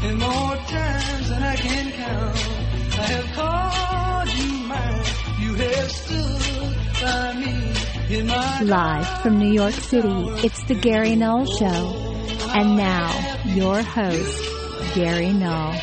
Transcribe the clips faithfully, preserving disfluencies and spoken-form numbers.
and more times than I can count. I have called you mine. You have stood by me in my Live from New York City, it's the Gary Null Show. And now, your host, Gary Null.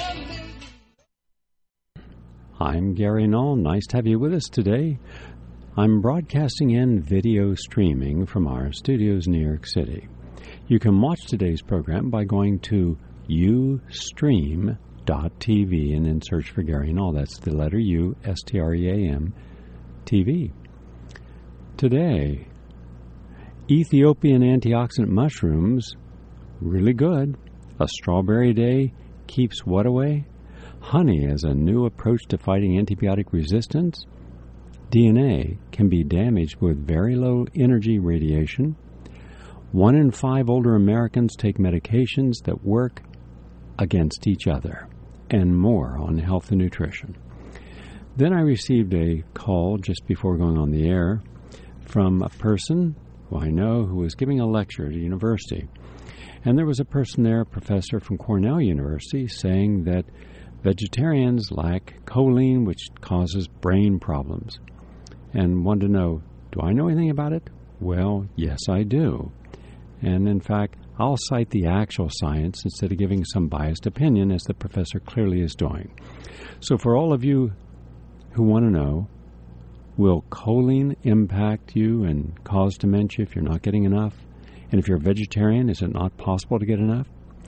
I'm Gary Null. Nice to have you with us today. I'm broadcasting and video streaming from our studios in New York City. You can watch today's program by going to ustream dot t v and then search for Gary Null. That's the letter U, S T R E A M, T V. Today, Ethiopian antioxidant mushrooms, really good. A strawberry day keeps what away? Honey as a new approach to fighting antibiotic resistance. D N A can be damaged with very low energy radiation. One in five older Americans take medications that work against each other, and more on health and nutrition. Then I received a call just before going on the air from a person who I know who was giving a lecture at a university. And there was a person there, a professor from Cornell University, saying that vegetarians lack choline, which causes brain problems. And wanted to know, do I know anything about it? Well, yes, I do. And in fact, I'll cite the actual science instead of giving some biased opinion, as the professor clearly is doing. So for all of you who want to know, will choline impact you and cause dementia if you're not getting enough? And if you're a vegetarian, is it not possible to get enough?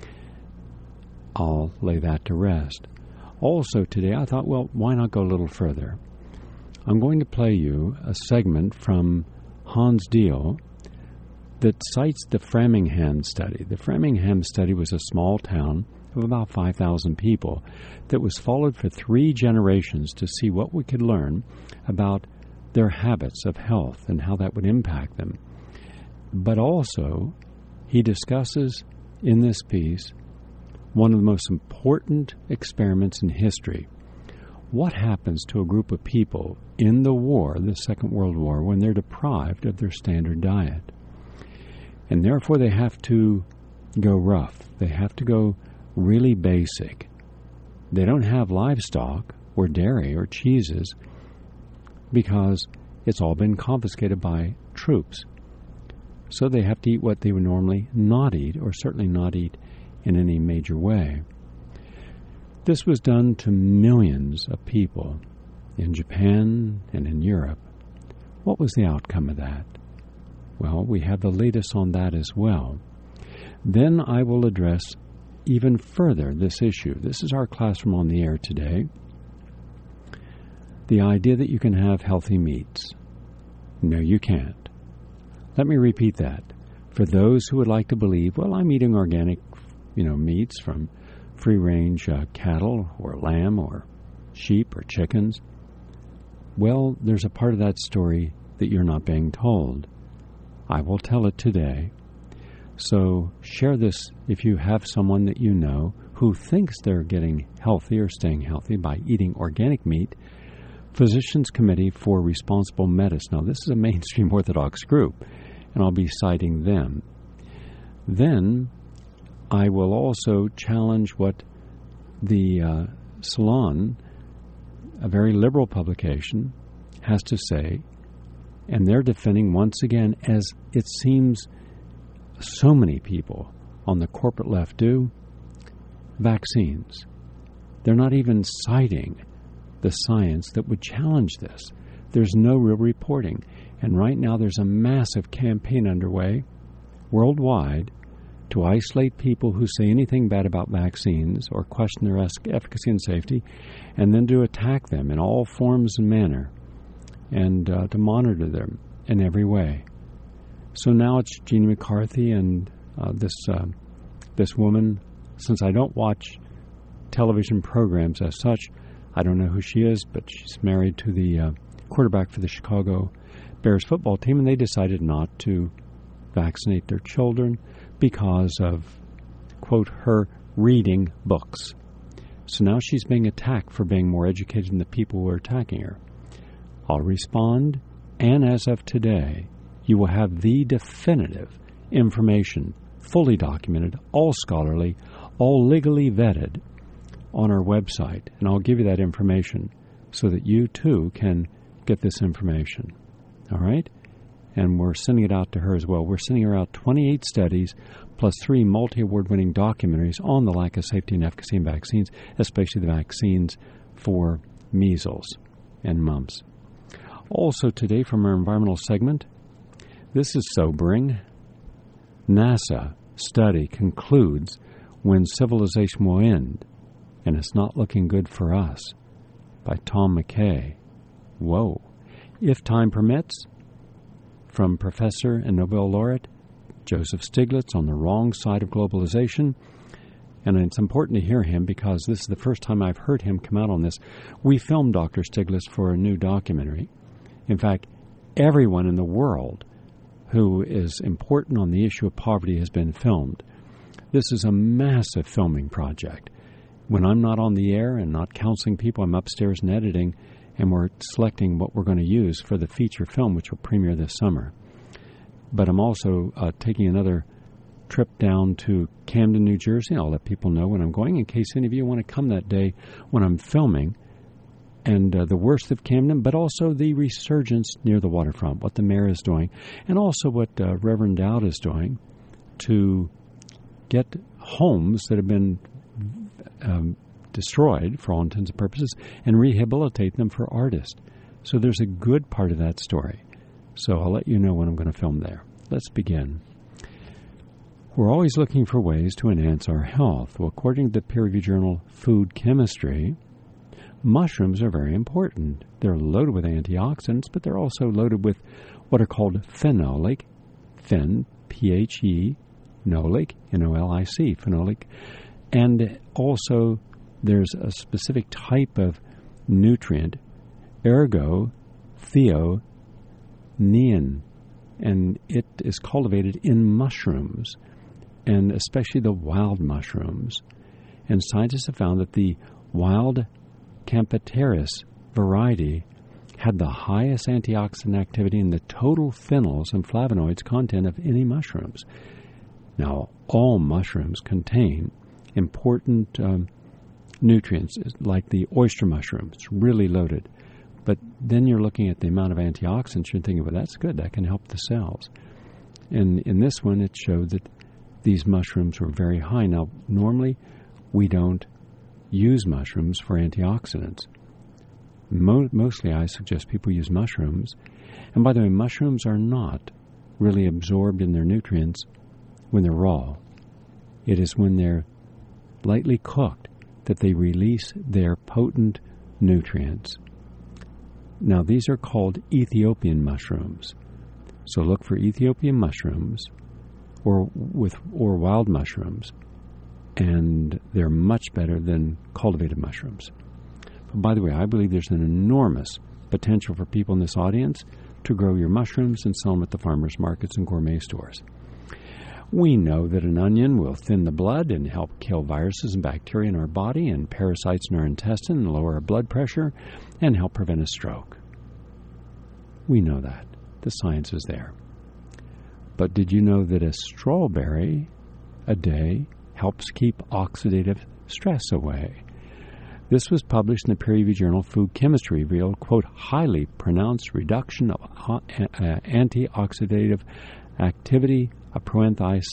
I'll lay that to rest. Also today, I thought, well, why not go a little further? I'm going to play you a segment from Hans Diehl that cites the Framingham study. The Framingham study was a small town of about five thousand people that was followed for three generations to see what we could learn about their habits of health and how that would impact them. But also, he discusses in this piece one of the most important experiments in history. What happens to a group of people in the war, the Second World War, when they're deprived of their standard diet? And therefore they have to go rough. They have to go really basic. They don't have livestock or dairy or cheeses because it's all been confiscated by troops. So they have to eat what they would normally not eat, or certainly not eat in any major way. This was done to millions of people in Japan and in Europe. What was the outcome of that? Well, we have the latest on that as well. Then I will address even further this issue. This is our classroom on the air today. The idea that you can have healthy meats. No, you can't. Let me repeat that. For those who would like to believe, well, I'm eating organic, you know, meats from free-range uh, cattle or lamb or sheep or chickens. Well, there's a part of that story that you're not being told. I will tell it today. So share this if you have someone that you know who thinks they're getting healthy or staying healthy by eating organic meat. Physicians Committee for Responsible Medicine. Now, this is a mainstream Orthodox group, and I'll be citing them. Then I will also challenge what the uh, Salon, a very liberal publication, has to say. And they're defending, once again, as it seems so many people on the corporate left do, vaccines. They're not even citing the science that would challenge this. There's no real reporting. And right now there's a massive campaign underway worldwide to isolate people who say anything bad about vaccines or question their efficacy and safety, and then to attack them in all forms and manner, and uh, to monitor them in every way. So now it's Jeannie McCarthy and uh, this uh, this woman. Since I don't watch television programs as such, I don't know who she is, but she's married to the uh, quarterback for the Chicago Bears football team, and they decided not to vaccinate their children because of, quote, her reading books. So now she's being attacked for being more educated than the people who are attacking her. I'll respond, and as of today, you will have the definitive information, fully documented, all scholarly, all legally vetted on our website. And I'll give you that information so that you, too, can get this information. All right? And we're sending it out to her as well. We're sending her out twenty-eight studies plus three multi-award winning documentaries on the lack of safety and efficacy in vaccines, especially the vaccines for measles and mumps. Also today from our environmental segment, this is sobering. NASA study concludes when civilization will end, and it's not looking good for us, by Tom McKay. Whoa. If time permits, from Professor and Nobel laureate Joseph Stiglitz on the wrong side of globalization. And it's important to hear him because this is the first time I've heard him come out on this. We filmed Doctor Stiglitz for a new documentary. In fact, everyone in the world who is important on the issue of poverty has been filmed. This is a massive filming project. When I'm not on the air and not counseling people, I'm upstairs and editing, and we're selecting what we're going to use for the feature film, which will premiere this summer. But I'm also uh, taking another trip down to Camden, New Jersey. I'll let people know when I'm going in case any of you want to come that day when I'm filming. And uh, the worst of Camden, but also the resurgence near the waterfront, what the mayor is doing, and also what uh, Reverend Dowd is doing to get homes that have been um, destroyed, for all intents and purposes, and rehabilitate them for artists. So there's a good part of that story. So I'll let you know when I'm going to film there. Let's begin. We're always looking for ways to enhance our health. Well, according to the peer-reviewed journal Food Chemistry, mushrooms are very important. They're loaded with antioxidants, but they're also loaded with what are called phenolic, phen, P H E, nolic, N O L I C, phenolic. And also there's a specific type of nutrient, ergothionein, and it is cultivated in mushrooms, and especially the wild mushrooms. And scientists have found that the wild Camphoterus variety had the highest antioxidant activity in the total phenols and flavonoids content of any mushrooms. Now, all mushrooms contain important um, nutrients, like the oyster mushroom. It's really loaded. But then you're looking at the amount of antioxidants, you're thinking, well, that's good. That can help the cells. And in this one, it showed that these mushrooms were very high. Now, normally, we don't use mushrooms for antioxidants. Mo- mostly, I suggest people use mushrooms. And by the way, mushrooms are not really absorbed in their nutrients when they're raw. It is when they're lightly cooked that they release their potent nutrients. Now, these are called Ethiopian mushrooms. So look for Ethiopian mushrooms or with or wild mushrooms, and they're much better than cultivated mushrooms. But by the way, I believe there's an enormous potential for people in this audience to grow your mushrooms and sell them at the farmers markets and gourmet stores. We know that an onion will thin the blood and help kill viruses and bacteria in our body and parasites in our intestine and lower our blood pressure and help prevent a stroke. We know that. The science is there. But did you know that a strawberry a day helps keep oxidative stress away? This was published in the peer-reviewed journal Food Chemistry, revealed, quote, highly pronounced reduction of uh, antioxidative activity of proanthis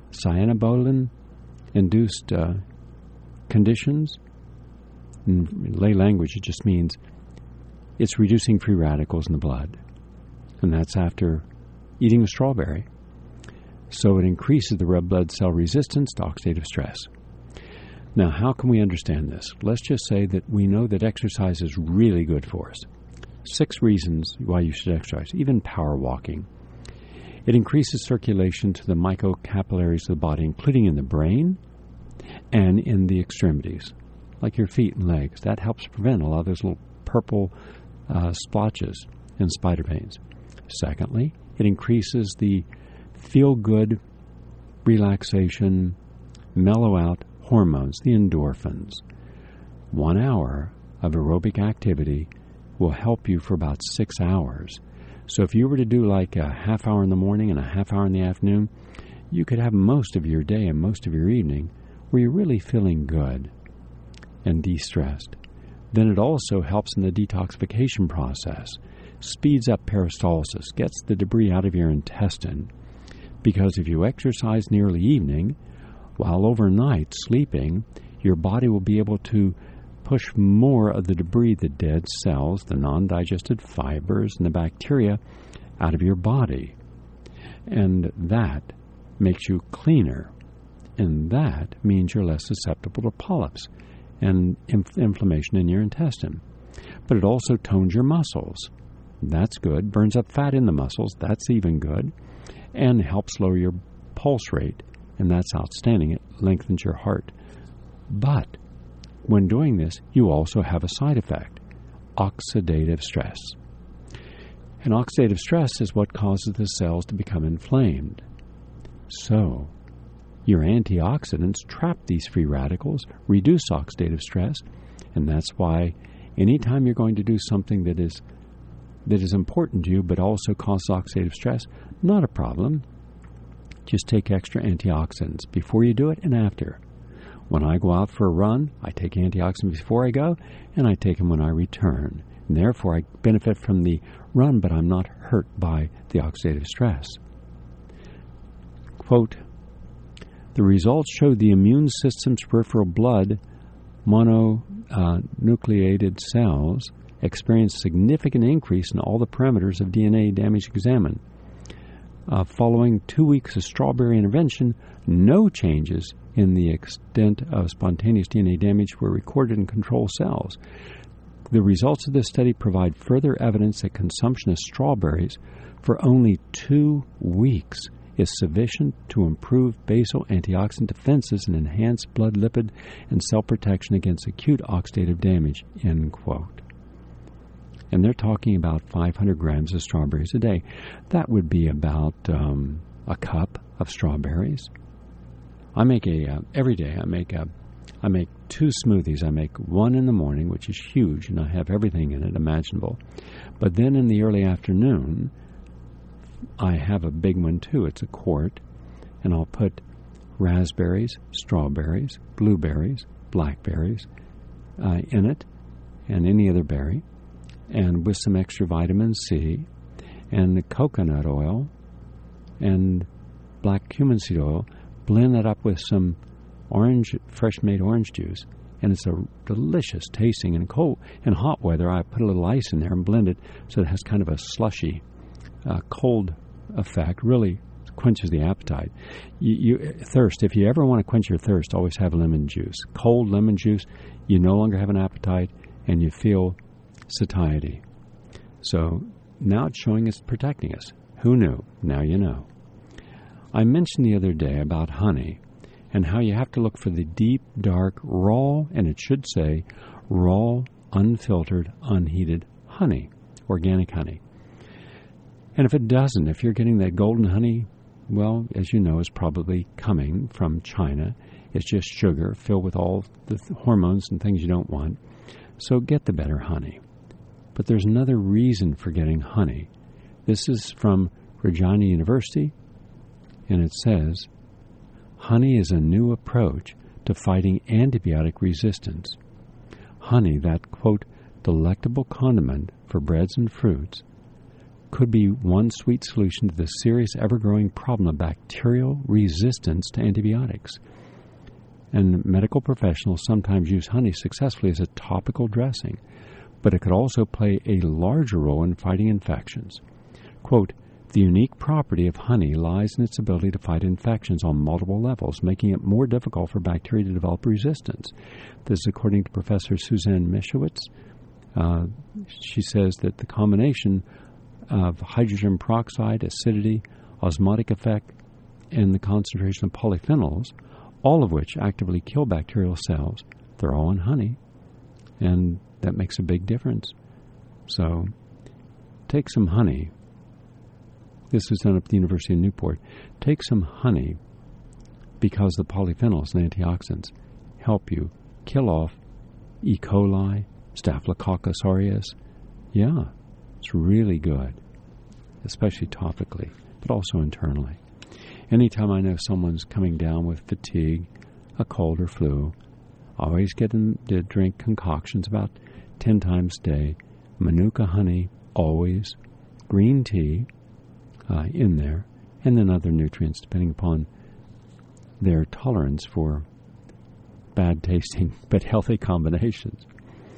cyanobolin-induced uh, conditions. In lay language, it just means it's reducing free radicals in the blood. And that's after eating a strawberry. So it increases the red blood cell resistance to oxidative stress. Now, how can we understand this? Let's just say that we know that exercise is really good for us. Six reasons why you should exercise, even power walking. It increases circulation to the microcapillaries of the body, including in the brain and in the extremities, like your feet and legs. That helps prevent a lot of those little purple uh, splotches and spider veins. Secondly, it increases the feel-good, relaxation, mellow-out hormones, the endorphins. One hour of aerobic activity will help you for about six hours. So if you were to do like a half hour in the morning and a half hour in the afternoon, you could have most of your day and most of your evening where you're really feeling good and de-stressed. Then it also helps in the detoxification process, speeds up peristalsis, gets the debris out of your intestine. Because if you exercise in the early evening, while overnight sleeping, your body will be able to push more of the debris, the dead cells, the non-digested fibers, and the bacteria out of your body. And that makes you cleaner. And that means you're less susceptible to polyps and inf- inflammation in your intestine. But it also tones your muscles. That's good. Burns up fat in the muscles. That's even good. And helps lower your pulse rate. And that's outstanding. It lengthens your heart. But when doing this, you also have a side effect, oxidative stress. And oxidative stress is what causes the cells to become inflamed. So, your antioxidants trap these free radicals, reduce oxidative stress, and that's why anytime you're going to do something that is that is important to you but also causes oxidative stress, not a problem. Just take extra antioxidants before you do it and after. When I go out for a run, I take antioxidants before I go, and I take them when I return. And therefore, I benefit from the run, but I'm not hurt by the oxidative stress. Quote, the results showed the immune system's peripheral blood mononucleated uh, cells experienced significant increase in all the parameters of D N A damage examined. Uh, following two weeks of strawberry intervention, no changes in the extent of spontaneous D N A damage were recorded in control cells. The results of this study provide further evidence that consumption of strawberries for only two weeks is sufficient to improve basal antioxidant defenses and enhance blood lipid and cell protection against acute oxidative damage, end quote. And they're talking about five hundred grams of strawberries a day. That would be about um, a cup of strawberries. I make a, uh, every day I make a, I make two smoothies. I make one in the morning, which is huge, and I have everything in it imaginable. But then in the early afternoon, I have a big one too. It's a quart, and I'll put raspberries, strawberries, blueberries, blackberries uh, in it, and any other berry, and with some extra vitamin C, and the coconut oil, and black cumin seed oil. Blend that up with some orange, fresh-made orange juice, and it's a delicious tasting. And cold and hot weather, I put a little ice in there and blend it so it has kind of a slushy, uh, cold effect. Really quenches the appetite. You, you thirst. If you ever want to quench your thirst, always have lemon juice. Cold lemon juice, you no longer have an appetite, and you feel satiety. So now it's showing it's protecting us. Who knew? Now you know. I mentioned the other day about honey and how you have to look for the deep, dark, raw, and it should say raw, unfiltered, unheated honey, organic honey. And if it doesn't, if you're getting that golden honey, well, as you know, it's probably coming from China. It's just sugar filled with all the th- hormones and things you don't want. So get the better honey. But there's another reason for getting honey. This is from Regina University. And it says, honey is a new approach to fighting antibiotic resistance. Honey, that, quote, delectable condiment for breads and fruits, could be one sweet solution to the serious ever-growing problem of bacterial resistance to antibiotics. And medical professionals sometimes use honey successfully as a topical dressing, but it could also play a larger role in fighting infections. Quote, the unique property of honey lies in its ability to fight infections on multiple levels, making it more difficult for bacteria to develop resistance. This is according to Professor Suzanne Mischowitz. Uh, she says that the combination of hydrogen peroxide, acidity, osmotic effect, and the concentration of polyphenols, all of which actively kill bacterial cells, they're all in honey, and that makes a big difference. So take some honey. This was done up at the University of Newport. Take some honey because the polyphenols and antioxidants help you kill off E. coli, Staphylococcus aureus. Yeah, it's really good, especially topically, but also internally. Anytime I know someone's coming down with fatigue, a cold or flu, always get them to drink concoctions about ten times a day, Manuka honey, always, green tea uh, in there, and then other nutrients depending upon their tolerance for bad tasting but healthy combinations.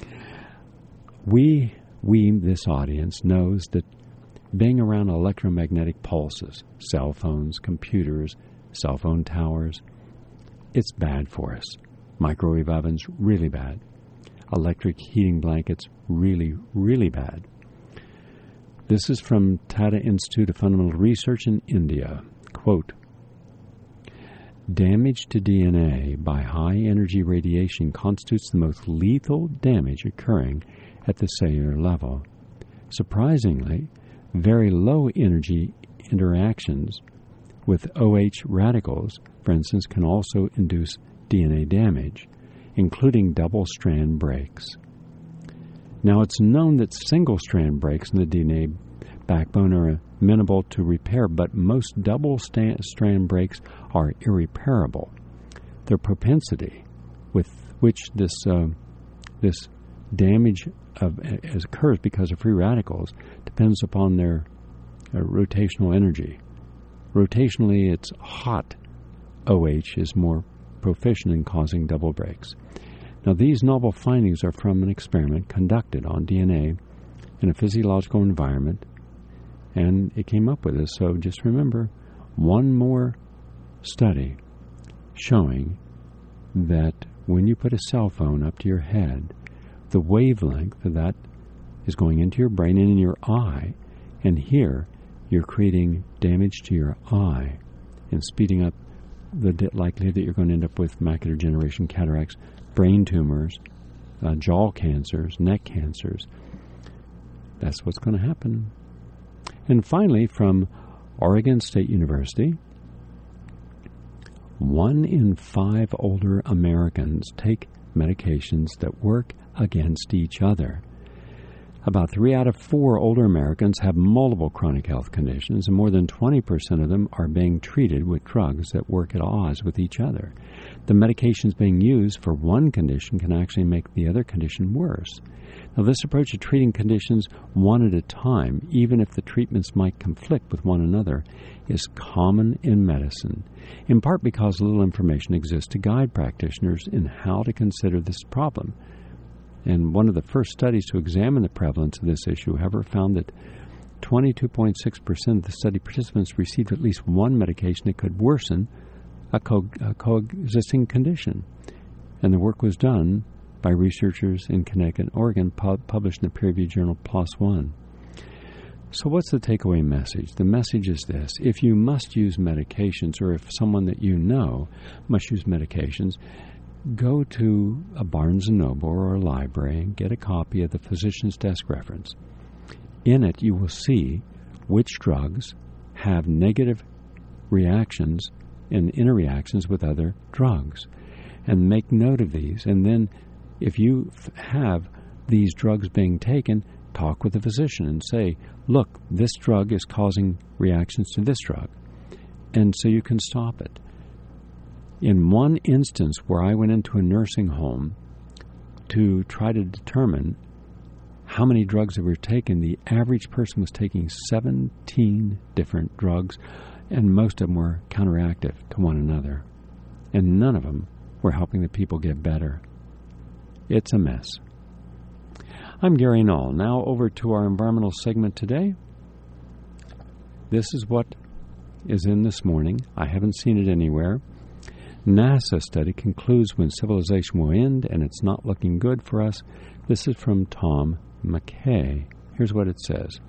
We, we, this audience, knows that being around electromagnetic pulses, cell phones, computers, cell phone towers, it's bad for us. Microwave ovens, really bad. Electric heating blankets, really, really bad. This is from Tata Institute of Fundamental Research in India. Quote, damage to D N A by high-energy radiation constitutes the most lethal damage occurring at the cellular level. Surprisingly, very low-energy interactions with O H radicals, for instance, can also induce D N A damage, including double-strand breaks. Now, it's known that single-strand breaks in the D N A backbone are amenable to repair, but most double-strand breaks are irreparable. Their propensity with which this uh, this damage of, as occurs because of free radicals depends upon their uh, rotational energy. Rotationally, it's hot O H is more proficient in causing double breaks. Now, these novel findings are from an experiment conducted on D N A in a physiological environment, and it came up with this. So just remember, one more study showing that when you put a cell phone up to your head, the wavelength of that is going into your brain and in your eye, and here you're creating damage to your eye and speeding up the likelihood that you're going to end up with macular degeneration, cataracts, brain tumors, uh, jaw cancers, neck cancers. That's what's going to happen. And finally, from Oregon State University, one in five older Americans take medications that work against each other. About three out of four older Americans have multiple chronic health conditions, and more than twenty percent of them are being treated with drugs that work at odds with each other. The medications being used for one condition can actually make the other condition worse. Now, this approach of treating conditions one at a time, even if the treatments might conflict with one another, is common in medicine, in part because little information exists to guide practitioners in how to consider this problem. And one of the first studies to examine the prevalence of this issue, however, found that twenty-two point six percent of the study participants received at least one medication that could worsen a, co- a coexisting condition. And the work was done by researchers in Connecticut and Oregon, pu- published in the peer-reviewed journal PLOS ONE. So what's the takeaway message? The message is this: if you must use medications, or if someone that you know must use medications, go to a Barnes and Noble or a library and get a copy of the Physician's Desk Reference. In it, you will see which drugs have negative reactions and interreactions with other drugs. And make note of these. And then if you f- have these drugs being taken, talk with the physician and say, look, this drug is causing reactions to this drug. And so you can stop it. In one instance where I went into a nursing home to try to determine how many drugs that were taken, the average person was taking seventeen different drugs, and most of them were counteractive to one another. And none of them were helping the people get better. It's a mess. I'm Gary Null. Now over to our environmental segment today. This is what is in this morning. I haven't seen it anywhere. NASA study concludes when civilization will end, and it's not looking good for us. This is from Tom McKay. Here's what it says.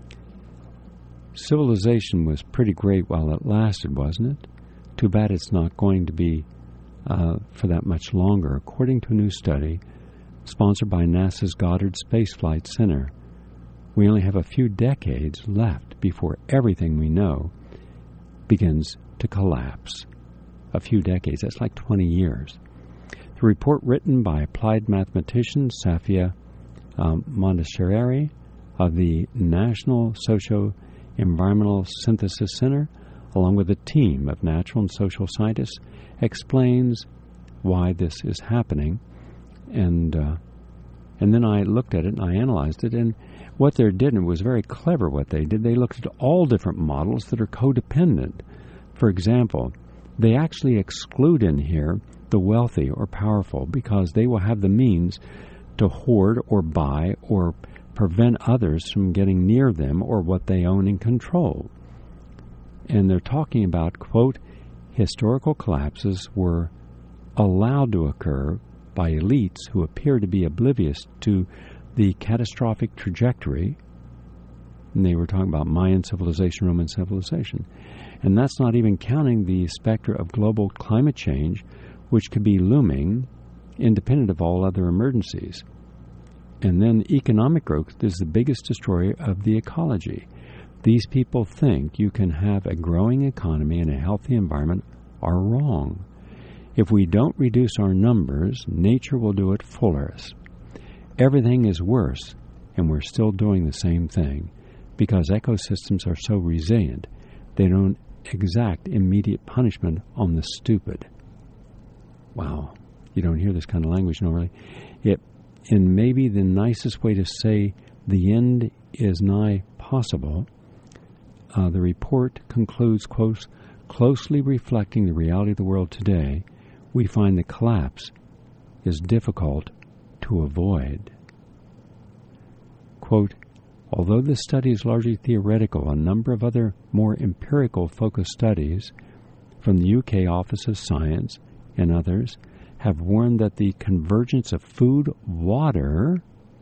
Civilization was pretty great while it lasted, wasn't it? Too bad it's not going to be uh, for that much longer. According to a new study sponsored by NASA's Goddard Space Flight Center, we only have a few decades left before everything we know begins to collapse. A few decades, that's like twenty years. The report, written by applied mathematician Safia um, Montessori of the National Socio-Environmental Synthesis Center, along with a team of natural and social scientists, explains why this is happening. And uh, and then I looked at it and I analyzed it, and what they did, and it was very clever what they did, they looked at all different models that are codependent. For example, they actually exclude in here the wealthy or powerful because they will have the means to hoard or buy or prevent others from getting near them or what they own and control. And they're talking about, quote, historical collapses were allowed to occur by elites who appear to be oblivious to the catastrophic trajectory. And they were talking about Mayan civilization, Roman civilization. And that's not even counting the specter of global climate change, which could be looming independent of all other emergencies. And then economic growth is the biggest destroyer of the ecology. These people think you can have a growing economy and a healthy environment are wrong. If we don't reduce our numbers, nature will do it for us. Everything is worse, and we're still doing the same thing because ecosystems are so resilient. They don't exact immediate punishment on the stupid. Wow, you don't hear this kind of language normally. It, in maybe the nicest way to say the end is nigh possible, uh, the report concludes, quote, closely reflecting the reality of the world today, we find the collapse is difficult to avoid. Quote, although this study is largely theoretical, a number of other more empirical focused studies from the U K Office of Science and others have warned that the convergence of food, water,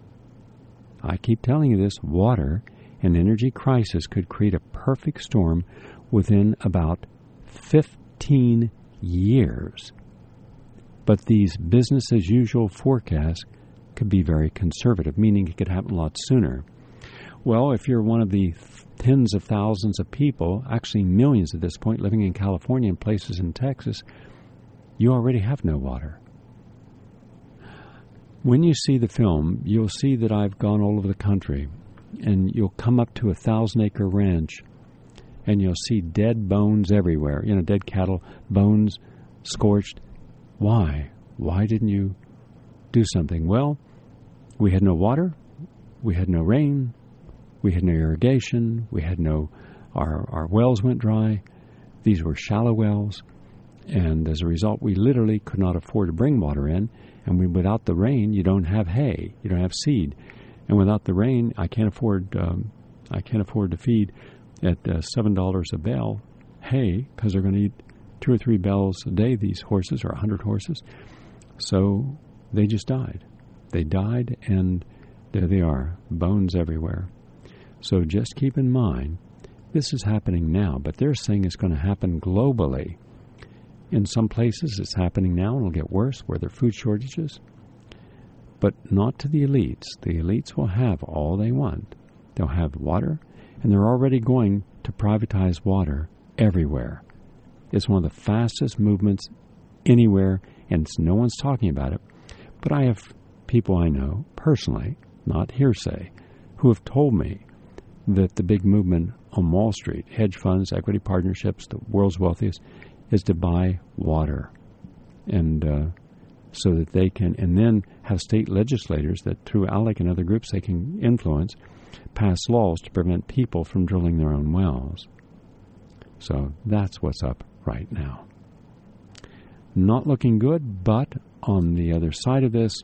I keep telling you this, water, and energy crisis could create a perfect storm within about fifteen years. But these business-as-usual forecasts could be very conservative, meaning it could happen a lot sooner. Well, if you're one of the tens of thousands of people, actually millions at this point, living in California and places in Texas, you already have no water. When you see the film, you'll see that I've gone all over the country, and you'll come up to a thousand-acre ranch, and you'll see dead bones everywhere, you know, dead cattle, bones, scorched. Why? Why didn't you do something? Well, we had no water, we had no rain, we had no irrigation, we had no, our, our wells went dry. These were shallow wells, and as a result, we literally could not afford to bring water in, and we, without the rain, you don't have hay, you don't have seed. And without the rain, I can't afford, um, I can't afford to feed at uh, seven dollars a bale hay, because they're going to eat two or three bells a day, these horses, or a hundred horses. So they just died. They died, and there they are, bones everywhere. So just keep in mind, this is happening now, but they're saying it's going to happen globally. In some places, it's happening now, and it'll get worse, where there are food shortages. But not to the elites. The elites will have all they want. They'll have water, and they're already going to privatize water everywhere. It's one of the fastest movements anywhere, and it's, no one's talking about it. But I have people I know personally, not hearsay, who have told me that the big movement on Wall Street, hedge funds, equity partnerships, the world's wealthiest, is to buy water. And uh, so that they can, and then have state legislators that through ALEC and other groups they can influence, pass laws to prevent people from drilling their own wells. So that's what's up right now. Not looking good, but on the other side of this,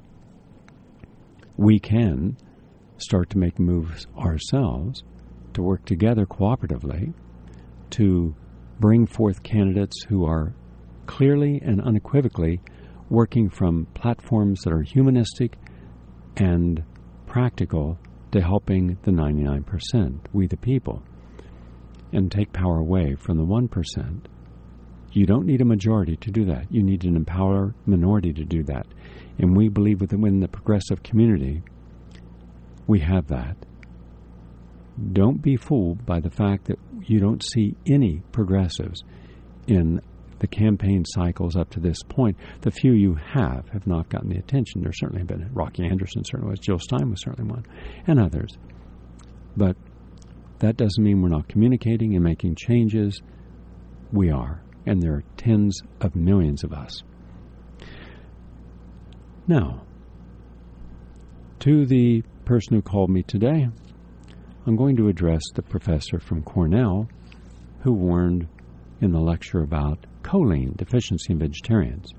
we can start to make moves ourselves to work together cooperatively to bring forth candidates who are clearly and unequivocally working from platforms that are humanistic and practical to helping the ninety-nine percent, we the people, and take power away from the one percent. You don't need a majority to do that. You need an empowered minority to do that. And we believe within the progressive community, we have that. Don't be fooled by the fact that you don't see any progressives in the campaign cycles up to this point. The few you have have not gotten the attention. There certainly have been. Rocky Anderson certainly was. Jill Stein was certainly one. And others. But that doesn't mean we're not communicating and making changes. We are. And there are tens of millions of us. Now, to the person who called me today, I'm going to address the professor from Cornell who warned in the lecture about choline deficiency in vegetarians.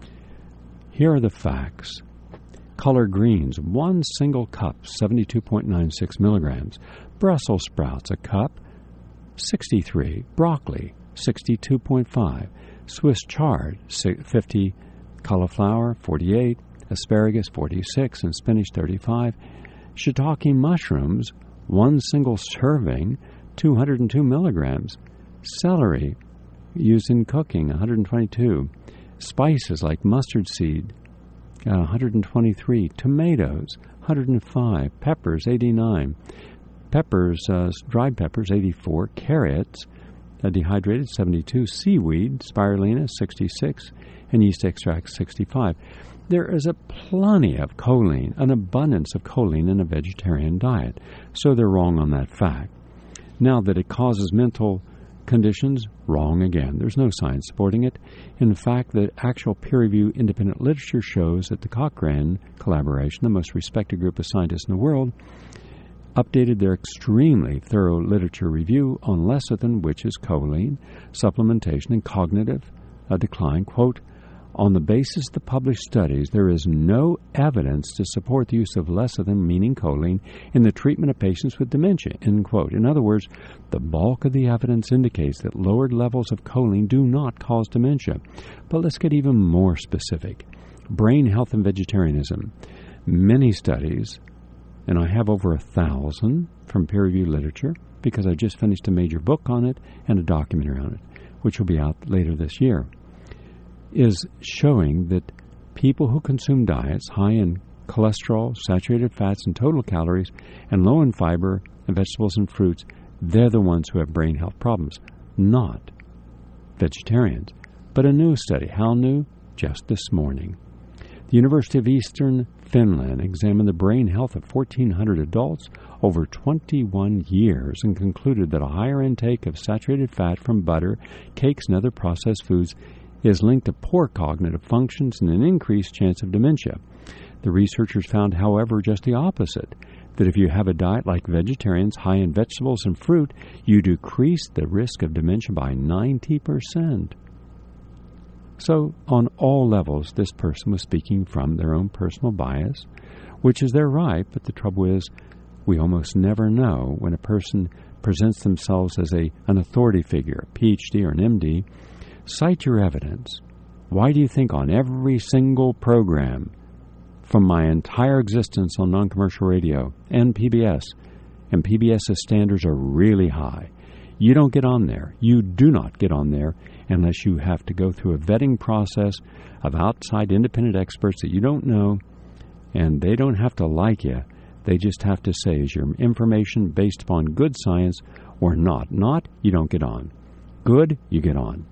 Here are the facts. Collard greens, one single cup, seventy-two point nine six milligrams. Brussels sprouts, a cup, sixty-three. Broccoli, sixty-two point five. Swiss chard, fifty. Cauliflower, forty-eight. Asparagus, forty-six. And spinach, thirty-five. Shiitake mushrooms, one single serving, two hundred two milligrams. Celery, used in cooking, one hundred twenty-two. Spices like mustard seed, uh, one hundred twenty-three. Tomatoes, one hundred five. Peppers, eighty-nine. Peppers, uh, dried peppers, eighty-four. Carrots, uh, dehydrated, seventy-two. Seaweed, spirulina, sixty-six. And yeast extract, sixty-five. There is a plenty of choline, an abundance of choline in a vegetarian diet. So they're wrong on that fact. Now, that it causes mental conditions, wrong again. There's no science supporting it. In fact, the actual peer-reviewed independent literature shows that the Cochrane collaboration, the most respected group of scientists in the world, updated their extremely thorough literature review on lecithin, which is choline, supplementation, and cognitive uh, decline. Quote, on the basis of the published studies, there is no evidence to support the use of lecithin, meaning choline, in the treatment of patients with dementia, end quote. In other words, the bulk of the evidence indicates that lowered levels of choline do not cause dementia. But let's get even more specific. Brain health and vegetarianism. Many studies, and I have over a thousand from peer-reviewed literature, because I just finished a major book on it and a documentary on it, which will be out later this year, is showing that people who consume diets high in cholesterol, saturated fats, and total calories, and low in fiber and vegetables and fruits, they're the ones who have brain health problems, not vegetarians. But a new study, how new? Just this morning. The University of Eastern Finland examined the brain health of fourteen hundred adults over twenty-one years and concluded that a higher intake of saturated fat from butter, cakes, and other processed foods is linked to poor cognitive functions and an increased chance of dementia. The researchers found, however, just the opposite, that if you have a diet like vegetarians, high in vegetables and fruit, you decrease the risk of dementia by ninety percent. So, on all levels, this person was speaking from their own personal bias, which is their right, but the trouble is, we almost never know when a person presents themselves as a an authority figure, a P H D or an M D. Cite your evidence. Why do you think on every single program from my entire existence on non-commercial radio and P B S, and PBS's standards are really high, you don't get on there. You do not get on there unless you have to go through a vetting process of outside independent experts that you don't know, and they don't have to like you. They just have to say, is your information based upon good science or not? Not, you don't get on. Good, you get on.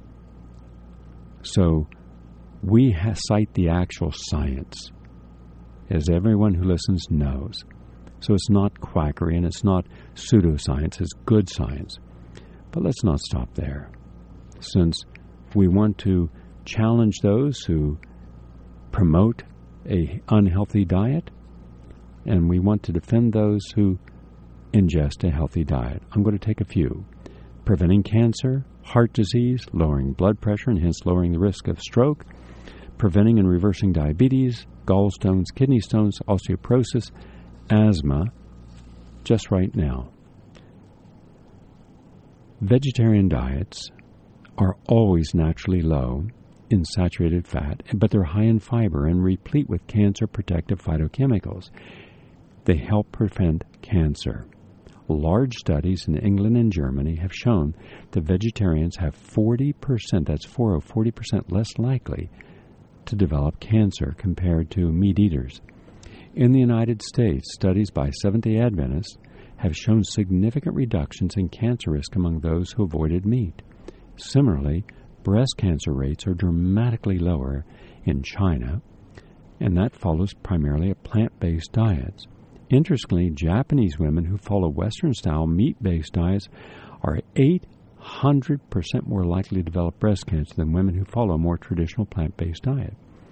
So we ha- cite the actual science, as everyone who listens knows. So it's not quackery and it's not pseudoscience, it's good science. But let's not stop there, since we want to challenge those who promote a unhealthy diet, and we want to defend those who ingest a healthy diet. I'm going to take a few. Preventing cancer, heart disease, lowering blood pressure, and hence lowering the risk of stroke, preventing and reversing diabetes, gallstones, kidney stones, osteoporosis, asthma, just right now. Vegetarian diets are always naturally low in saturated fat, but they're high in fiber and replete with cancer-protective phytochemicals. They help prevent cancer. Large studies in England and Germany have shown that vegetarians have forty percent, that's four of forty percent less likely to develop cancer compared to meat eaters. In the United States, studies by Seventh-day Adventists have shown significant reductions in cancer risk among those who avoided meat. Similarly, breast cancer rates are dramatically lower in China, and that follows primarily a plant-based diets. Interestingly, Japanese women who follow Western-style meat-based diets are eight hundred percent more likely to develop breast cancer than women who follow a more traditional plant-based diet.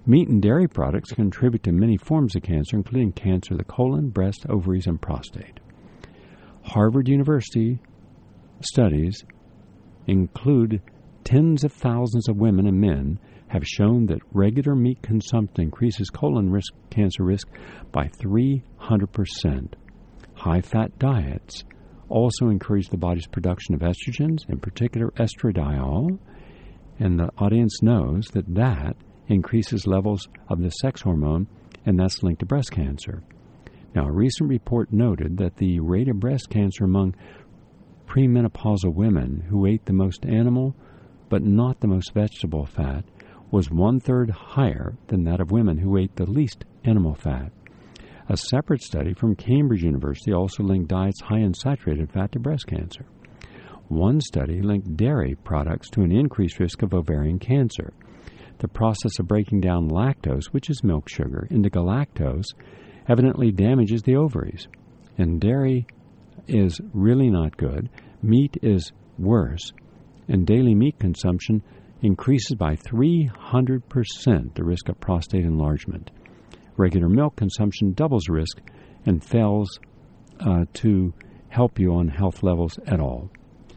Meat and dairy products contribute to many forms of cancer, including cancer of the colon, breast, ovaries, and prostate. Harvard University studies include tens of thousands of women and men have shown that regular meat consumption increases colon risk, cancer risk by three hundred percent. High-fat diets also encourage the body's production of estrogens, in particular estradiol, and the audience knows that that increases levels of the sex hormone, and that's linked to breast cancer. Now, a recent report noted that the rate of breast cancer among premenopausal women who ate the most animal but not the most vegetable fat was one-third higher than that of women who ate the least animal fat. A separate study from Cambridge University also linked diets high in saturated fat to breast cancer. One study linked dairy products to an increased risk of ovarian cancer. The process of breaking down lactose, which is milk sugar, into galactose evidently damages the ovaries. And dairy is really not good. Meat is worse. And daily meat consumption increases by three hundred percent the risk of prostate enlargement. Regular milk consumption doubles the risk and fails uh, to help you on health levels at all.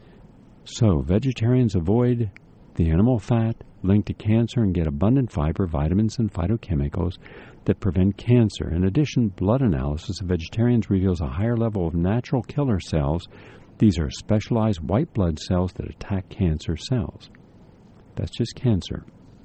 So, vegetarians avoid the animal fat linked to cancer and get abundant fiber, vitamins, and phytochemicals that prevent cancer. In addition, blood analysis of vegetarians reveals a higher level of natural killer cells. These are specialized white blood cells that attack cancer cells. That's just cancer.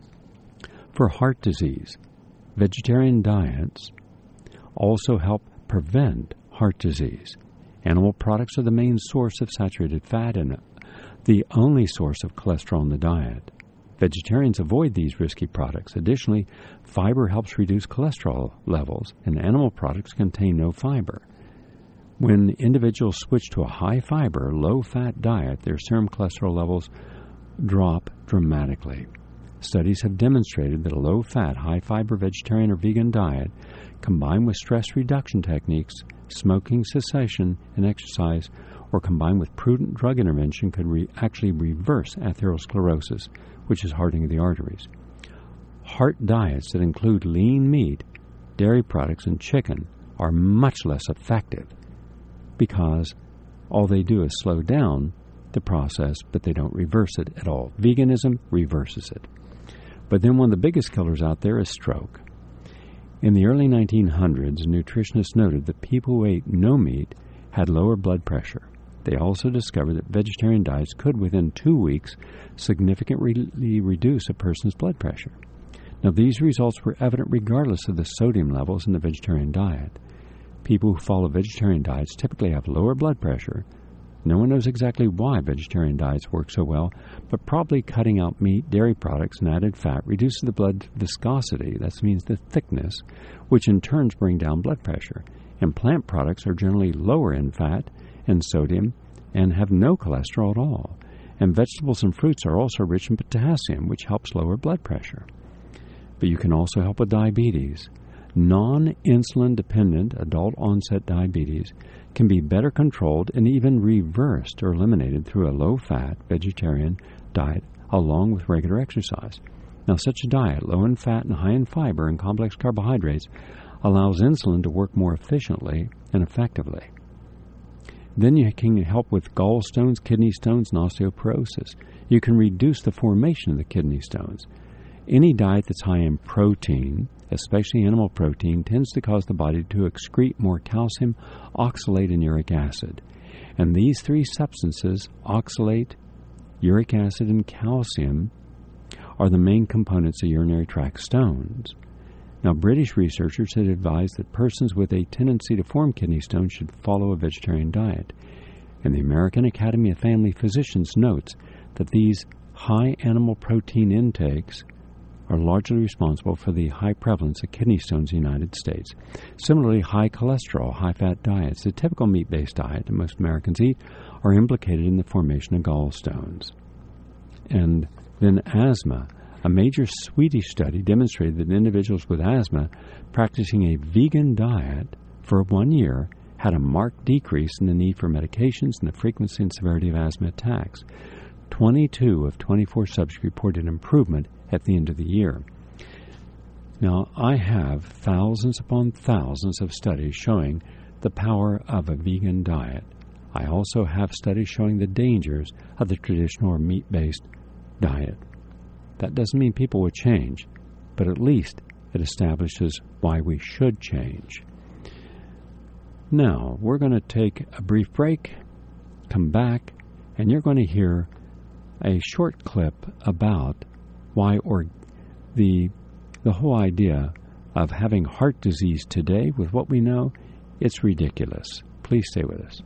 For heart disease, vegetarian diets also help prevent heart disease. Animal products are the main source of saturated fat and the only source of cholesterol in the diet. Vegetarians avoid these risky products. Additionally, fiber helps reduce cholesterol levels, and animal products contain no fiber. When individuals switch to a high-fiber, low-fat diet, their serum cholesterol levels drop dramatically. Studies have demonstrated that a low-fat, high-fiber vegetarian or vegan diet, combined with stress reduction techniques, smoking cessation, and exercise, or combined with prudent drug intervention, could re- actually reverse atherosclerosis, which is hardening of the arteries. Heart diets that include lean meat, dairy products, and chicken are much less effective because all they do is slow down the process, but they don't reverse it at all. Veganism reverses it. But then one of the biggest killers out there is stroke. In the early nineteen hundreds, nutritionists noted that people who ate no meat had lower blood pressure. They also discovered that vegetarian diets could, within two weeks, significantly reduce a person's blood pressure. Now, these results were evident regardless of the sodium levels in the vegetarian diet. People who follow vegetarian diets typically have lower blood pressure. No one knows exactly why vegetarian diets work so well, but probably cutting out meat, dairy products, and added fat reduces the blood viscosity, that means the thickness, which in turn brings down blood pressure. And plant products are generally lower in fat and sodium and have no cholesterol at all. And vegetables and fruits are also rich in potassium, which helps lower blood pressure. But you can also help with diabetes. Non-insulin dependent adult-onset diabetes can be better controlled and even reversed or eliminated through a low-fat vegetarian diet along with regular exercise. Now, such a diet, low in fat and high in fiber and complex carbohydrates, allows insulin to work more efficiently and effectively. Then you can help with gallstones, kidney stones, and osteoporosis. You can reduce the formation of the kidney stones. Any diet that's high in protein, especially animal protein, tends to cause the body to excrete more calcium, oxalate, and uric acid. And these three substances, oxalate, uric acid, and calcium, are the main components of urinary tract stones. Now, British researchers had advised that persons with a tendency to form kidney stones should follow a vegetarian diet. And the American Academy of Family Physicians notes that these high animal protein intakes are largely responsible for the high prevalence of kidney stones in the United States. Similarly, high cholesterol, high-fat diets, the typical meat-based diet that most Americans eat, are implicated in the formation of gallstones. And then asthma. A major Swedish study demonstrated that individuals with asthma practicing a vegan diet for one year had a marked decrease in the need for medications and the frequency and severity of asthma attacks. twenty-two of twenty-four subjects reported improvement at the end of the year. Now, I have thousands upon thousands of studies showing the power of a vegan diet. I also have studies showing the dangers of the traditional or meat-based diet. That doesn't mean people will change, but at least it establishes why we should change. Now, we're going to take a brief break, come back, and you're going to hear a short clip about why or the the whole idea of having heart disease today, with what we know, it's ridiculous. Please stay with us.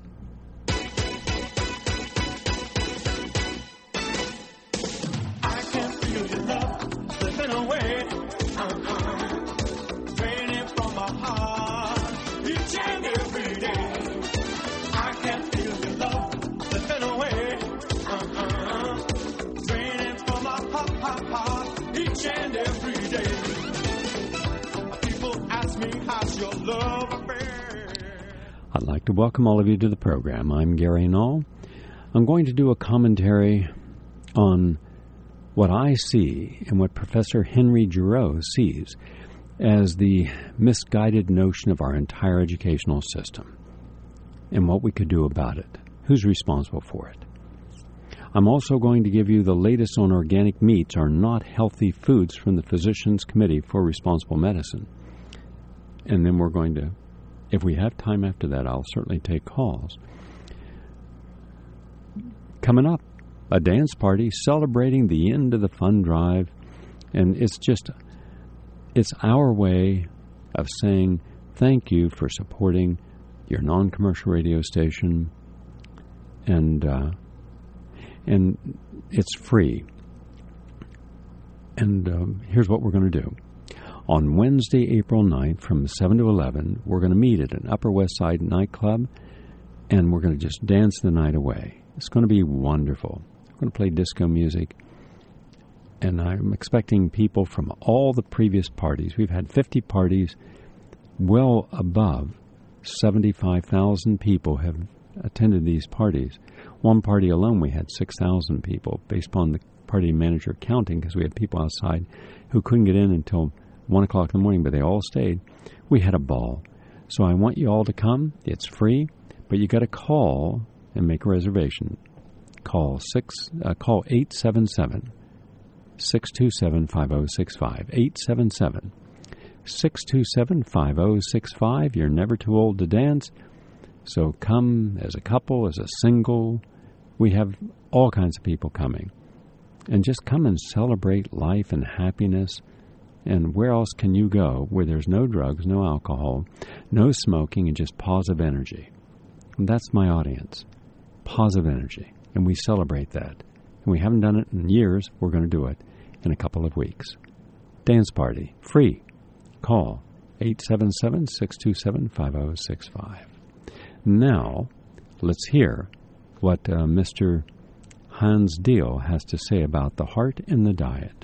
I can feel your love slipping away, uh-uh. Draining from my heart each and every day. I can feel your love slipping away, uh-uh. Draining from my heart, heart, heart each and every day. People ask me, how's your love affair? I'd like to welcome all of you to the program. I'm Gary Null. I'm going to do a commentary on what I see and what Professor Henry Giroux sees as the misguided notion of our entire educational system and what we could do about it. Who's responsible for it? I'm also going to give you the latest on organic meats are not healthy foods from the Physicians Committee for Responsible Medicine. And then we're going to, if we have time after that, I'll certainly take calls. Coming up, a dance party celebrating the end of the fund drive. And it's just, it's our way of saying thank you for supporting your non-commercial radio station. And, uh, and it's free. And um, here's what we're going to do. On Wednesday, April ninth, from seven to eleven, we're going to meet at an Upper West Side nightclub, and we're going to just dance the night away. It's going to be wonderful. We're going to play disco music, and I'm expecting people from all the previous parties. We've had fifty parties. Well above seventy-five thousand people have attended these parties. One party alone, we had six thousand people, based upon the party manager counting, because we had people outside who couldn't get in until one o'clock in the morning, but they all stayed. We had a ball. So I want you all to come. It's free, but you got to call and make a reservation. Call six. Uh, call eight seven seven, six two seven, five oh six five. eight seven seven, six two seven, five oh six five. You're never too old to dance. So come as a couple, as a single. We have all kinds of people coming. And just come and celebrate life and happiness. And where else can you go where there's no drugs, no alcohol, no smoking, and just positive energy? And that's my audience. Positive energy. And we celebrate that. And we haven't done it in years. We're going to do it in a couple of weeks. Dance party. Free. Call eight seven seven, six two seven, five oh six five. Now, let's hear what uh, Mister Hans Deal has to say about the heart and the diet.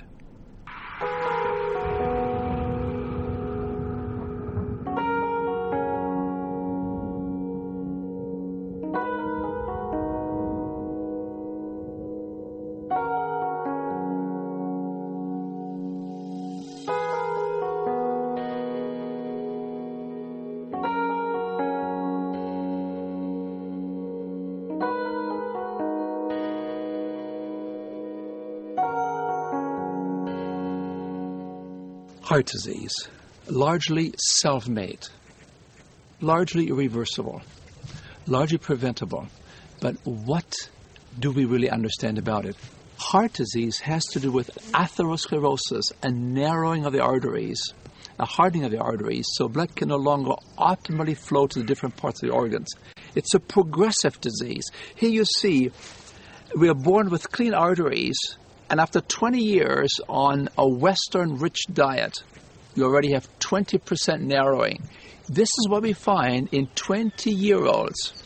Heart disease, largely self-made, largely irreversible, largely preventable. But what do we really understand about it? Heart disease has to do with atherosclerosis, a narrowing of the arteries, a hardening of the arteries, so blood can no longer optimally flow to the different parts of the organs. It's a progressive disease. Here you see we are born with clean arteries, and after twenty years on a Western-rich diet, you already have twenty percent narrowing. This is what we find in twenty-year-olds.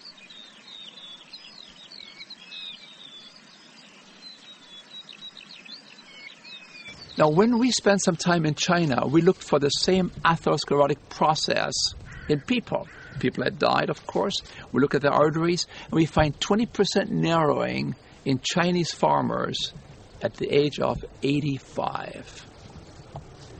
Now, when we spent some time in China, we looked for the same atherosclerotic process in people. People had died, of course. We look at the arteries, and we find twenty percent narrowing in Chinese farmers at the age of eighty-five.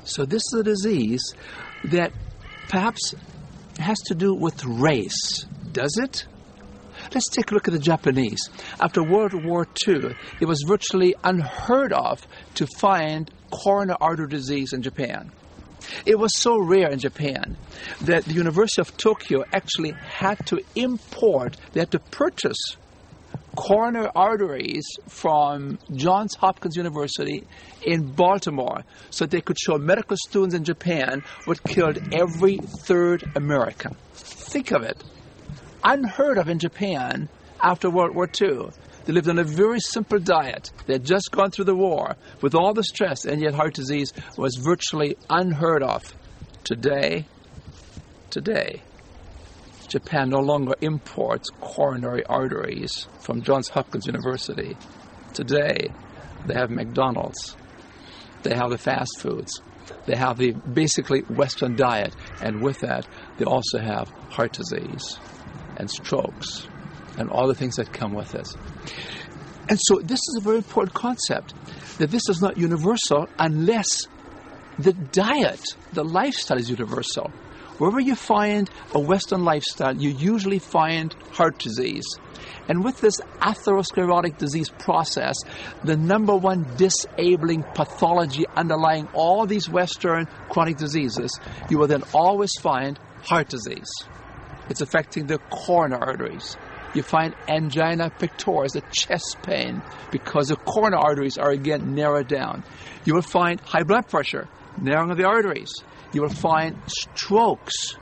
So this is a disease that perhaps has to do with race. Does it? Let's take a look at the Japanese. After World War Two, it was virtually unheard of to find coronary artery disease in Japan. It was so rare in Japan that the University of Tokyo actually had to import, they had to purchase coronary arteries from Johns Hopkins University in Baltimore so they could show medical students in Japan what killed every third American. Think of it. Unheard of in Japan after World War Two. They lived on a very simple diet. They had just gone through the war with all the stress, and yet heart disease was virtually unheard of. Today, today, Japan no longer imports coronary arteries from Johns Hopkins University. Today, they have McDonald's. They have the fast foods. They have the basically Western diet, and with that, they also have heart disease and strokes and all the things that come with it. And so this is a very important concept, that this is not universal unless the diet, the lifestyle is universal. Wherever you find a Western lifestyle, you usually find heart disease. And with this atherosclerotic disease process, the number one disabling pathology underlying all these Western chronic diseases, you will then always find heart disease. It's affecting the coronary arteries. You find angina pectoris, the chest pain, because the coronary arteries are again narrowed down. You will find high blood pressure, narrowing of the arteries. You will find strokes,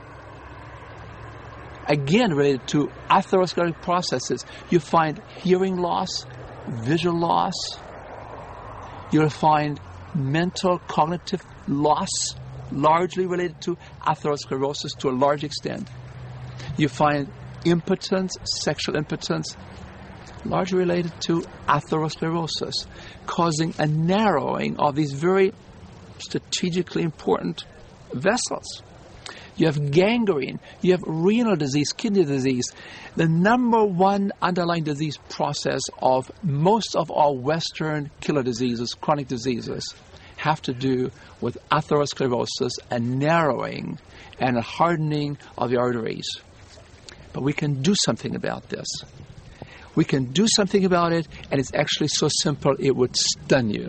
again related to atherosclerotic processes. You find hearing loss, visual loss. You'll find mental cognitive loss, largely related to atherosclerosis to a large extent. You find impotence, sexual impotence, largely related to atherosclerosis, causing a narrowing of these very strategically important vessels. You have gangrene, you have renal disease, kidney disease. The number one underlying disease process of most of our Western killer diseases, chronic diseases, have to do with atherosclerosis, a narrowing and a hardening of the arteries. But we can do something about this. We can do something about it, and it's actually so simple it would stun you.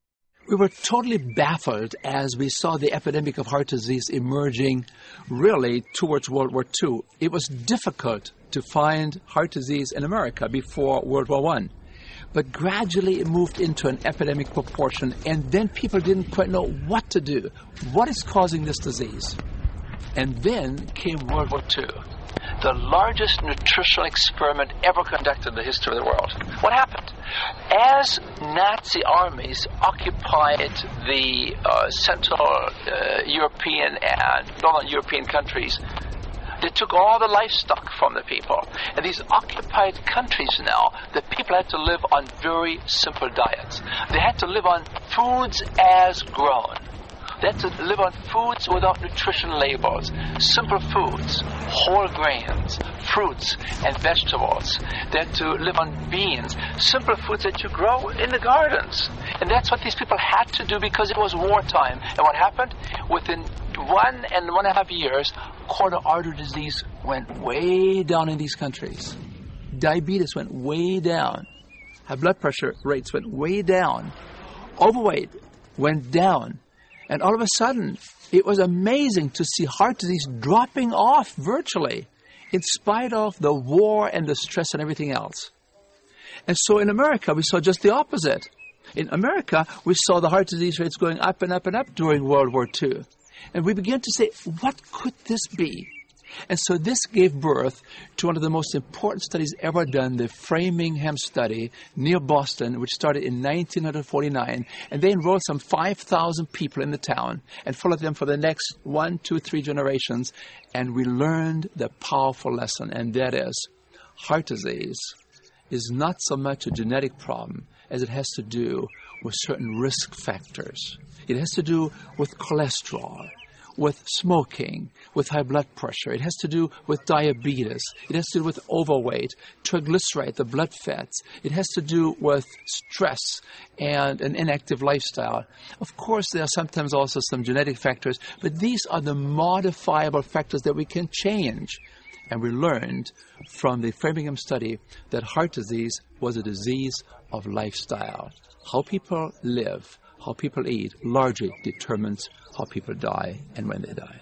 We were totally baffled as we saw the epidemic of heart disease emerging really towards World War Two. It was difficult to find heart disease in America before World War One. But gradually it moved into an epidemic proportion, and then people didn't quite know what to do. What is causing this disease? And then came World War Two. The largest nutritional experiment ever conducted in the history of the world. What happened? As Nazi armies occupied the uh, Central uh, European and Northern European countries, they took all the livestock from the people. And these occupied countries now, the people had to live on very simple diets. They had to live on foods as grown. They had to live on foods without nutrition labels, simple foods, whole grains, fruits, and vegetables. They had to live on beans, simple foods that you grow in the gardens. And that's what these people had to do because it was wartime. And what happened? Within one and one and a half years, coronary artery disease went way down in these countries. Diabetes went way down. High blood pressure rates went way down. Overweight went down. And all of a sudden, it was amazing to see heart disease dropping off virtually in spite of the war and the stress and everything else. And so in America, we saw just the opposite. In America, we saw the heart disease rates going up and up and up during World War Two. And we began to say, what could this be? And so this gave birth to one of the most important studies ever done, the Framingham study near Boston, which started in nineteen forty-nine. And they enrolled some five thousand people in the town and followed them for the next one, two, three generations. And we learned the powerful lesson, and that is heart disease is not so much a genetic problem as it has to do with certain risk factors. It has to do with cholesterol, with smoking, with high blood pressure. It has to do with diabetes. It has to do with overweight, triglyceride, the blood fats. It has to do with stress and an inactive lifestyle. Of course, there are sometimes also some genetic factors, but these are the modifiable factors that we can change. And we learned from the Framingham study that heart disease was a disease of lifestyle. How people live, how people eat, largely determines how people die and when they die.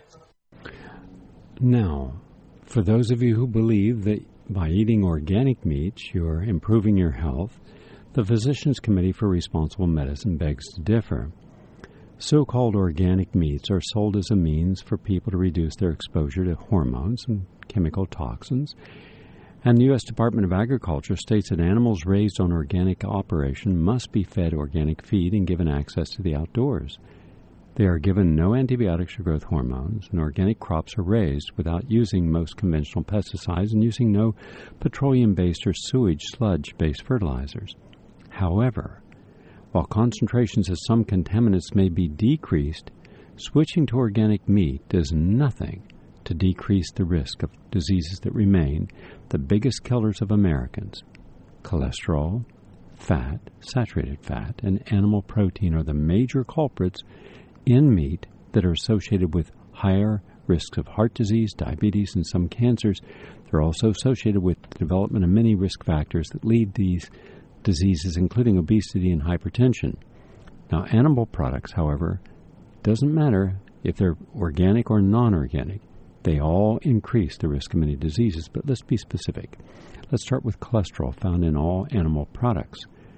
Now, for those of you who believe that by eating organic meats you're improving your health, the Physicians Committee for Responsible Medicine begs to differ. So-called organic meats are sold as a means for people to reduce their exposure to hormones and chemical toxins, and the U S Department of Agriculture states that animals raised on organic operation must be fed organic feed and given access to the outdoors. They are given no antibiotics or growth hormones, and organic crops are raised without using most conventional pesticides and using no petroleum-based or sewage sludge-based fertilizers. However, while concentrations of some contaminants may be decreased, switching to organic meat does nothing to decrease the risk of diseases that remain the biggest killers of Americans. Cholesterol, fat, saturated fat, and animal protein are the major culprits in meat that are associated with higher risks of heart disease, diabetes, and some cancers. They're also associated with the development of many risk factors that lead these diseases, including obesity and hypertension. Now, animal products, however, doesn't matter if they're organic or non-organic. They all increase the risk of many diseases, but let's be specific. Let's start with cholesterol found in all animal products.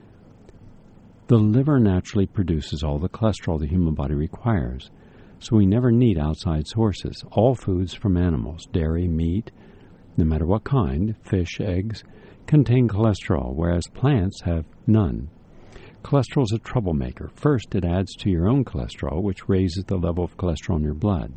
The liver naturally produces all the cholesterol the human body requires, so we never need outside sources. All foods from animals, dairy, meat, no matter what kind, fish, eggs, contain cholesterol, whereas plants have none. Cholesterol is a troublemaker. First, it adds to your own cholesterol, which raises the level of cholesterol in your blood.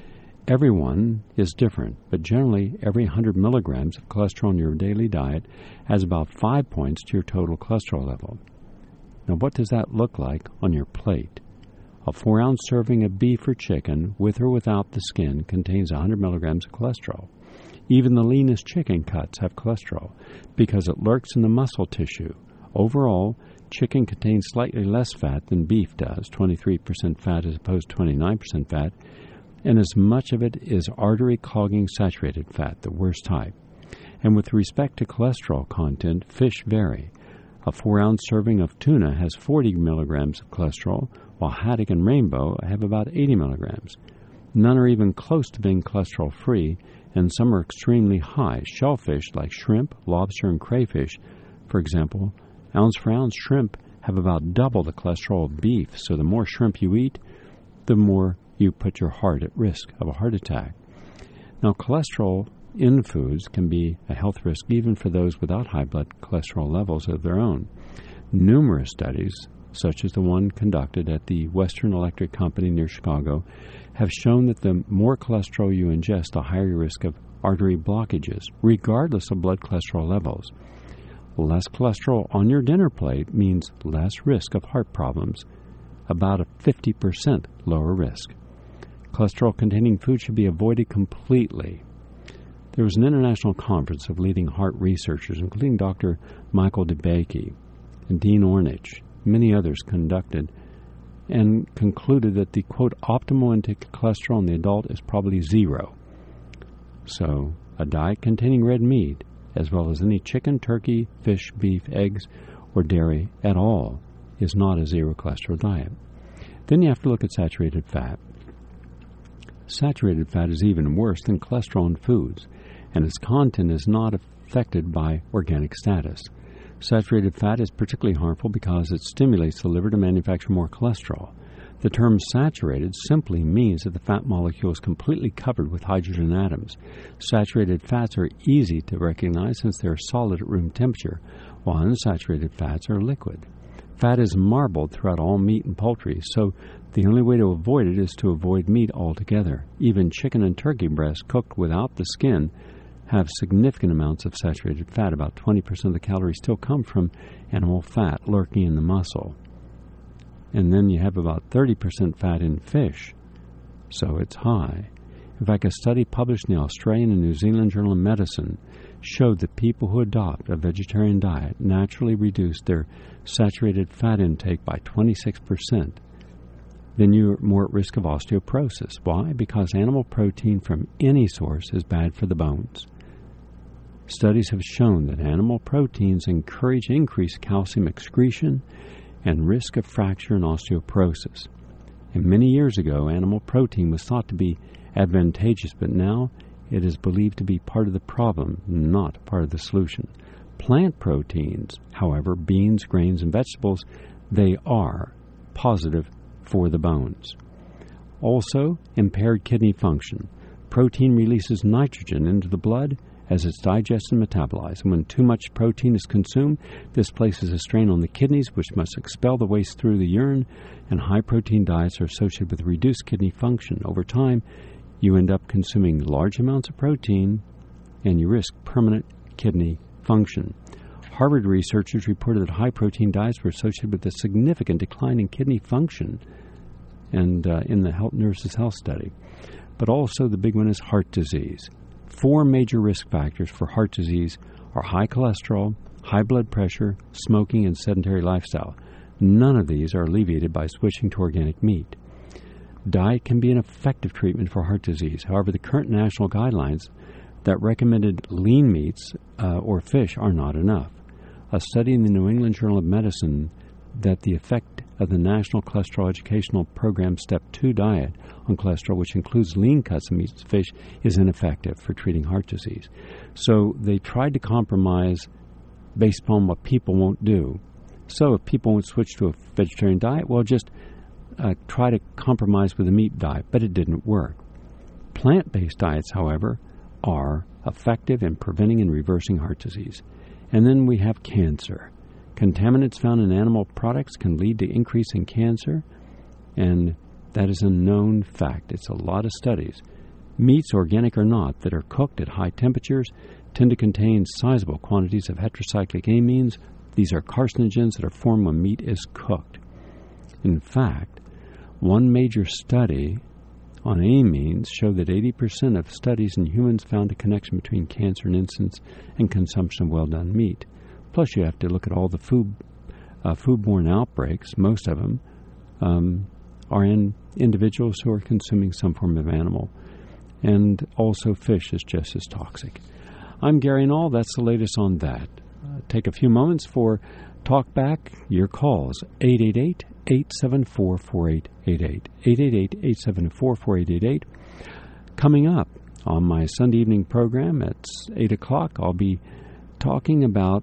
Everyone is different, but generally every one hundred milligrams of cholesterol in your daily diet adds about five points to your total cholesterol level. Now, what does that look like on your plate? A four-ounce serving of beef or chicken, with or without the skin, contains one hundred milligrams of cholesterol. Even the leanest chicken cuts have cholesterol because it lurks in the muscle tissue. Overall, chicken contains slightly less fat than beef does, twenty-three percent fat as opposed to twenty-nine percent fat, and as much of it is artery-clogging saturated fat, the worst type. And with respect to cholesterol content, fish vary. A four-ounce serving of tuna has forty milligrams of cholesterol, while haddock and rainbow have about eighty milligrams. None are even close to being cholesterol-free, and some are extremely high. Shellfish, like shrimp, lobster, and crayfish, for example, ounce for ounce, shrimp have about double the cholesterol of beef, so the more shrimp you eat, the more you put your heart at risk of a heart attack. Now, cholesterol in foods can be a health risk even for those without high blood cholesterol levels of their own. Numerous studies, such as the one conducted at the Western Electric Company near Chicago, have shown that the more cholesterol you ingest, the higher your risk of artery blockages, regardless of blood cholesterol levels. Less cholesterol on your dinner plate means less risk of heart problems, about a fifty percent lower risk. Cholesterol-containing food should be avoided completely. There was an international conference of leading heart researchers, including Doctor Michael DeBakey and Dean Ornish, many others conducted, and concluded that the, quote, optimal intake of cholesterol in the adult is probably zero. So, a diet containing red meat, as well as any chicken, turkey, fish, beef, eggs, or dairy at all, is not a zero cholesterol diet. Then you have to look at saturated fat. Saturated fat is even worse than cholesterol in foods, and its content is not affected by organic status. Saturated fat is particularly harmful because it stimulates the liver to manufacture more cholesterol. The term saturated simply means that the fat molecule is completely covered with hydrogen atoms. Saturated fats are easy to recognize since they are solid at room temperature, while unsaturated fats are liquid. Fat is marbled throughout all meat and poultry, so the only way to avoid it is to avoid meat altogether. Even chicken and turkey breasts cooked without the skin have significant amounts of saturated fat. About twenty percent of the calories still come from animal fat lurking in the muscle. And then you have about thirty percent fat in fish. so it's high. In fact, a study published in the Australian and New Zealand Journal of Medicine showed that people who adopt a vegetarian diet naturally reduce their saturated fat intake by twenty-six percent. Then you're more at risk of osteoporosis. Why? Because animal protein from any source is bad for the bones. Studies have shown that animal proteins encourage increased calcium excretion and risk of fracture and osteoporosis. And many years ago, animal protein was thought to be advantageous, but now it is believed to be part of the problem, not part of the solution. Plant proteins, however, beans, grains, and vegetables, they are positive for the bones. Also, impaired kidney function. Protein releases nitrogen into the blood as it's digested and metabolized. And when too much protein is consumed, this places a strain on the kidneys, which must expel the waste through the urine, and high-protein diets are associated with reduced kidney function. Over time, you end up consuming large amounts of protein, and you risk permanent kidney function. Harvard researchers reported that high-protein diets were associated with a significant decline in kidney function and uh, in the health, Nurses' Health Study. But also the big one is heart disease. Four major risk factors for heart disease are high cholesterol, high blood pressure, smoking, and sedentary lifestyle. None of these are alleviated by switching to organic meat. Diet can be an effective treatment for heart disease. However, the current national guidelines that recommended lean meats uh, or fish are not enough. A study in the New England Journal of Medicine that the effect of the National Cholesterol Educational Program Step two diet on cholesterol, which includes lean cuts of meats and fish, is ineffective for treating heart disease. So they tried to compromise based upon what people won't do. So if people won't switch to a vegetarian diet, well, just uh, try to compromise with a meat diet, but it didn't work. Plant-based diets, however, are effective in preventing and reversing heart disease. And then we have cancer. Contaminants found in animal products can lead to increase in cancer, and that is a known fact. It's a lot of studies. Meats, organic or not, that are cooked at high temperatures tend to contain sizable quantities of heterocyclic amines. These are carcinogens that are formed when meat is cooked. In fact, one major study on amines showed that eighty percent of studies in humans found a connection between cancer and incidence and consumption of well-done meat. Plus, you have to look at all the food, uh, foodborne outbreaks. Most of them um, are in individuals who are consuming some form of animal. And also fish is just as toxic. I'm Gary Null. That's the latest on that. Uh, take a few moments for Talkback. Your calls, eight eight eight, eight seven four, four eight eight eight, eight eight eight, eight seven four, four eight eight eight. Coming up on my Sunday evening program at eight o'clock, I'll be talking about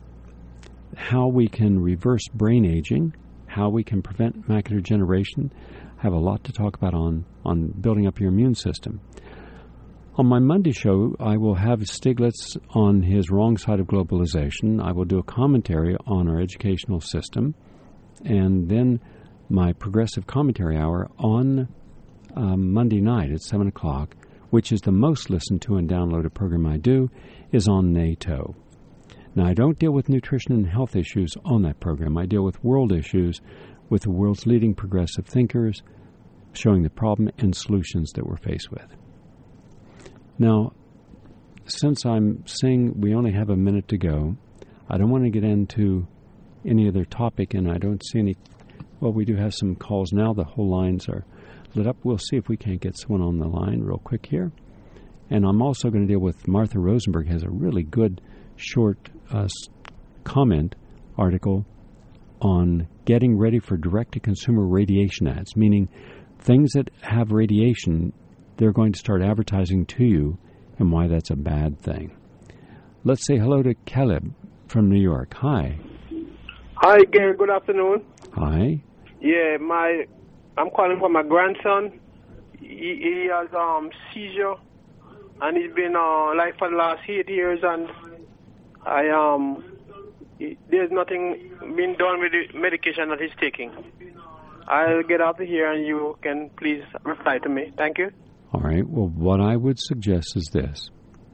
how we can reverse brain aging, how we can prevent macular degeneration. I have a lot to talk about on, on building up your immune system. On my Monday show, I will have Stiglitz on his wrong side of globalization. I will do a commentary on our educational system, and then my progressive commentary hour on um, Monday night at seven o'clock, which is the most listened to and downloaded program I do, is on NATO. Now, I don't deal with nutrition and health issues on that program. I deal with world issues with the world's leading progressive thinkers, showing the problem and solutions that we're faced with. Now, since I'm saying we only have a minute to go, I don't want to get into any other topic, and I don't see any. Well, we do have some calls now. The whole lines are lit up. We'll see if we can't get someone on the line real quick here. And I'm also going to deal with Martha Rosenberg has a really good short uh, comment article on getting ready for direct-to-consumer radiation ads, meaning things that have radiation, they're going to start advertising to you, and why that's a bad thing. Let's say hello to Caleb from New York. Hi. Hi, Gary. Good afternoon. Hi. Yeah, my I'm calling for my grandson. He, he has um seizure, and he's been uh, like for the last eight years, and I um he, there's nothing been done with the medication that he's taking. I'll get out of here, and you can please reply to me. Thank you. All right. Well, what I would suggest is this.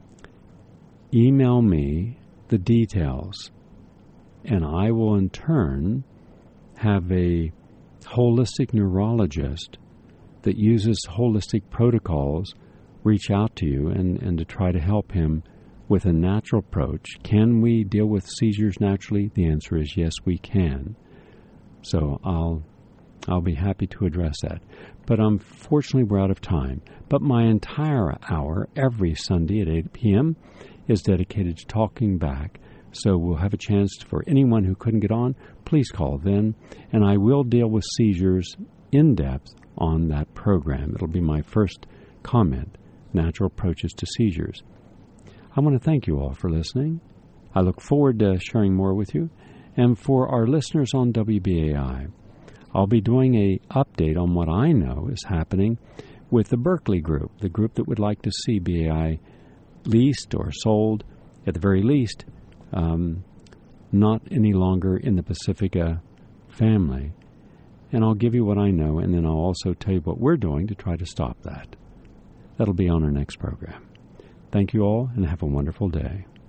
Email me the details, and I will in turn have a holistic neurologist that uses holistic protocols reach out to you and, and to try to help him with a natural approach. Can we deal with seizures naturally? The answer is yes, we can. So I'll I'll be happy to address that. But unfortunately, we're out of time. But my entire hour, every Sunday at eight p.m., is dedicated to talking back. So we'll have a chance for anyone who couldn't get on, please call then, and I will deal with seizures in depth on that program. It'll be my first comment, Natural Approaches to Seizures. I want to thank you all for listening. I look forward to sharing more with you. And for our listeners on W B A I, I'll be doing a update on what I know is happening with the Berkeley group, the group that would like to see B A I leased or sold, at the very least, um, not any longer in the Pacifica family. And I'll give you what I know, and then I'll also tell you what we're doing to try to stop that. That'll be on our next program. Thank you all, and have a wonderful day.